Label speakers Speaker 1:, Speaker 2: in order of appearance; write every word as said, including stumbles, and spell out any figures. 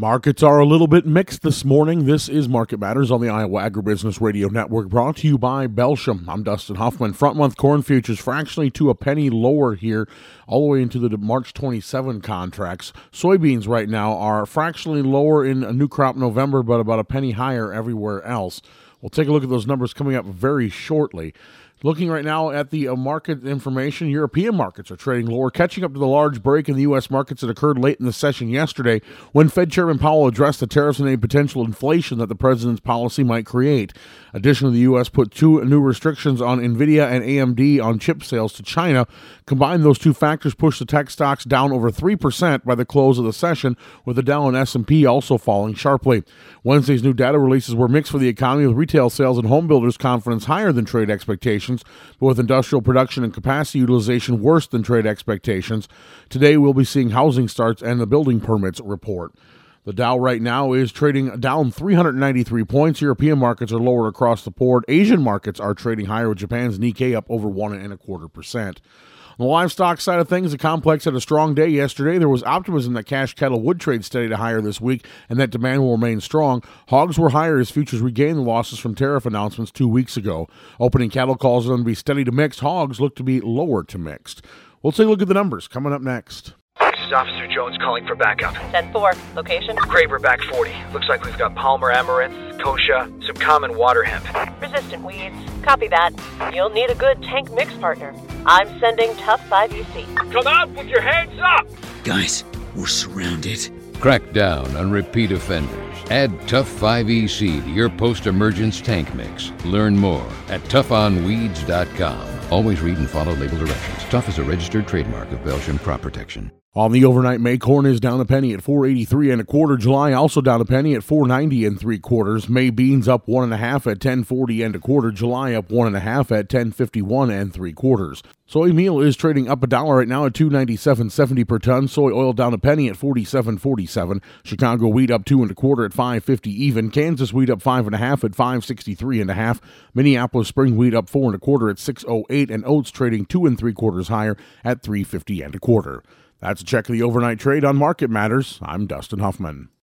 Speaker 1: Markets are a little bit mixed this morning. This is Market Matters on the Iowa Agribusiness Radio Network, brought to you by Belsham. I'm Dustin Huffman. Front month corn futures fractionally to a penny lower here, all the way into the March twenty-seven contracts. Soybeans right now are fractionally lower in a new crop November, but about a penny higher everywhere else. We'll take a look at those numbers coming up very shortly. Looking right now at the uh, market information, European markets are trading lower, catching up to the large break in the U S markets that occurred late in the session yesterday when Fed Chairman Powell addressed the tariffs and any potential inflation that the president's policy might create. Additionally, the U S put two new restrictions on NVIDIA and A M D on chip sales to China. Combined, those two factors pushed the tech stocks down over three percent by the close of the session, with the Dow and S and P also falling sharply. Wednesday's new data releases were mixed for the economy, with retail sales and home builders' confidence higher than trade expectations, but with industrial production and capacity utilization worse than trade expectations. Today, we'll be seeing housing starts and the building permits report. The Dow right now is trading down three hundred ninety-three points. European markets are lower across the board. Asian markets are trading higher, with Japan's Nikkei up over one and a quarter percent. On the livestock side of things, the complex had a strong day yesterday. There was optimism that cash cattle would trade steady to higher this week and that demand will remain strong. Hogs were higher as futures regained the losses from tariff announcements two weeks ago. Opening cattle calls are going to be steady to mixed. Hogs look to be lower to mixed. We'll take a look at the numbers coming up next.
Speaker 2: This is Officer Jones calling for backup.
Speaker 3: ten four. Location?
Speaker 2: Graber back forty. Looks like we've got Palmer amaranth, kochia, some common water hemp.
Speaker 3: Resistant weeds. Copy that. You'll need a good tank mix partner. I'm sending Tough five E C.
Speaker 2: Come out with your hands up!
Speaker 4: Guys, we're surrounded.
Speaker 5: Crack down on repeat offenders. Add Tough five E C to your post-emergence tank mix. Learn more at tough on weeds dot com. Always read and follow label directions. Tough is a registered trademark of Belgian Crop Protection.
Speaker 1: On the overnight, May corn is down a penny at four eighty-three and a quarter. July also down a penny at four ninety and three quarters. May beans up one and a half at ten forty and a quarter. July up one and a half at ten fifty-one and three quarters. Soy meal is trading up a dollar right now at two ninety-seven seventy per ton. Soy oil down a penny at forty-seven forty-seven. Chicago wheat up two and a quarter at five fifty even. Kansas wheat up five and a half at five sixty-three and a half. Minneapolis spring wheat up four and a quarter at six oh eight, and oats trading two and three quarters higher at three fifty and a quarter. That's a check of the overnight trade on Market Matters. I'm Dustin Huffman.